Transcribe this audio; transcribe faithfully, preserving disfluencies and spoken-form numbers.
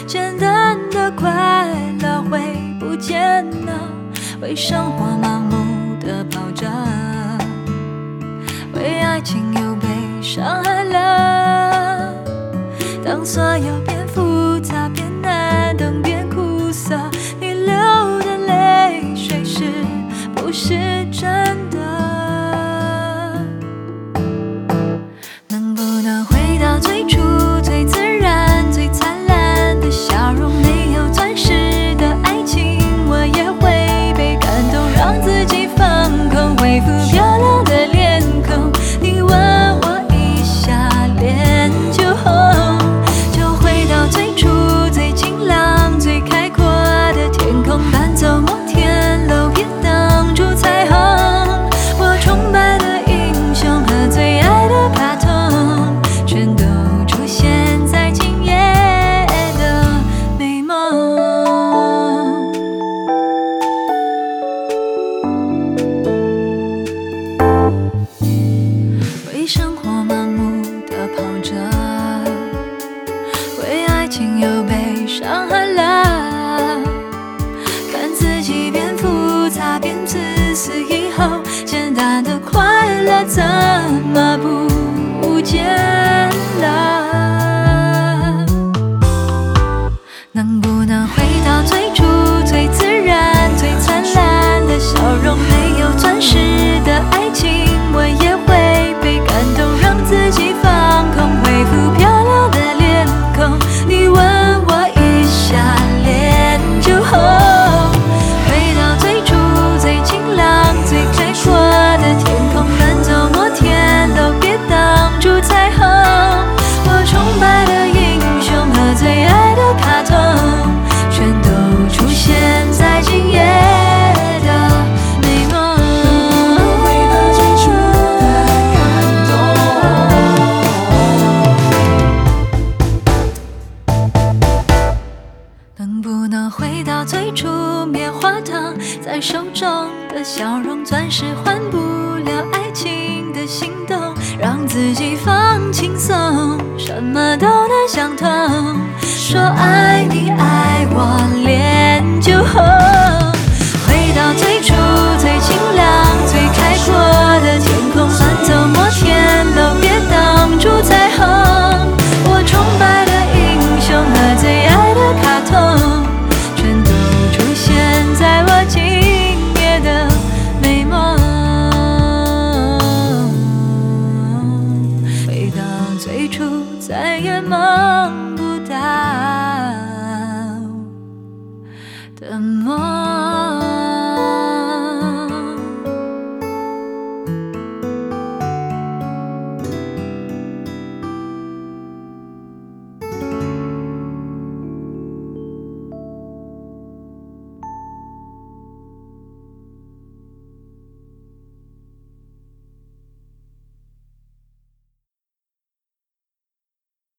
简单的快乐会不见了，为生活盲目的跑着，为爱情又被伤害了。当所有变复杂变难等变苦涩，你流的泪水是不是真的？能不能回到最初最自然最灿烂的笑容？没有钻石的爱情我也会被感动，让自己放空，恢复漂亮的脸孔。你吻我一下，脸就红，就回到最初最晴朗最开阔的天空，搬走摩天楼，别挡住彩虹。我崇拜的英雄和最爱的卡通，全都出现在今夜的美梦。为生活盲目的跑着，为爱情又被伤害了。看自己变复杂变自私以后，简单的快乐怎么不见了？能不能回到最初最自然最灿烂的笑容？没有钻石的爱情我也会被感动，让自己放空，恢复漂亮的脸孔。你吻我一下，脸就红，回到最初最晴朗最开阔的天空，搬走摩天楼，别挡住彩虹。我崇拜的英雄和最爱的卡通，全都出现在今夜的美梦。回到最初的感动，能不能回到最初棉花糖在手中的笑容？钻石换不了爱情的心动，让自己放轻松，什么都能想通。说爱你爱我